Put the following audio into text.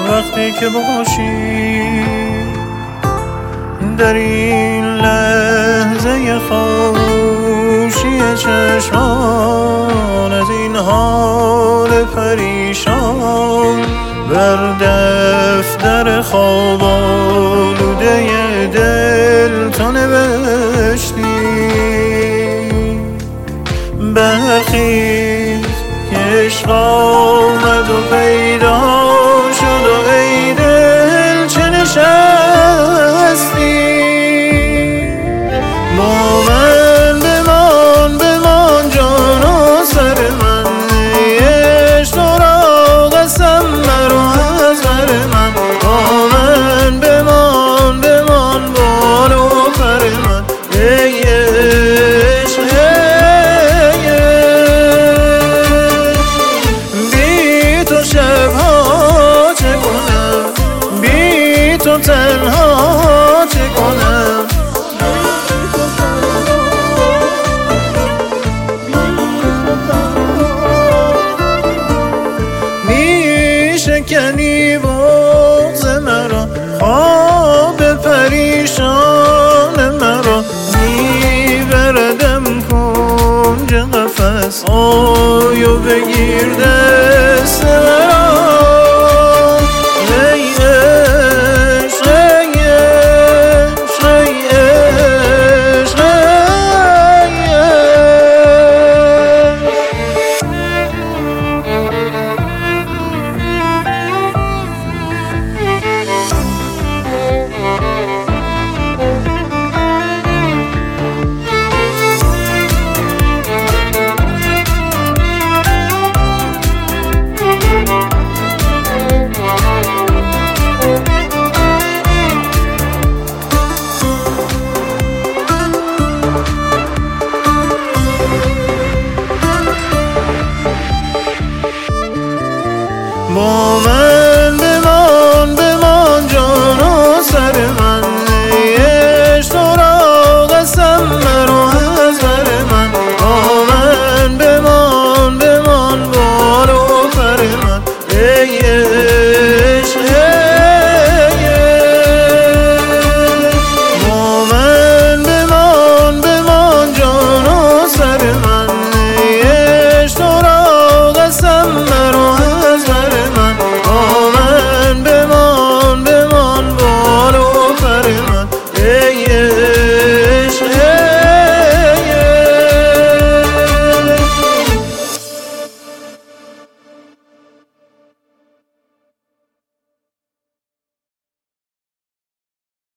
وقتی که باشی در این لحظه خاموشی چشمان، از این حال پریشان بر دفتر خواب آلوده دل تو نوشتی. برخیز که عشق آمد و پیدا شد و ای دل چه نشستی. با من بمان جان و سر من، عشق تو را قسم مرو از بر من. با من بمان بال و پر من، ای عشق بی تو شبها چه کنم، بی تو تنها چه کنم. شکنی بغض مرا، خواب پریشان مرا، میبردم کنج قفس، آی و بگیر دست من.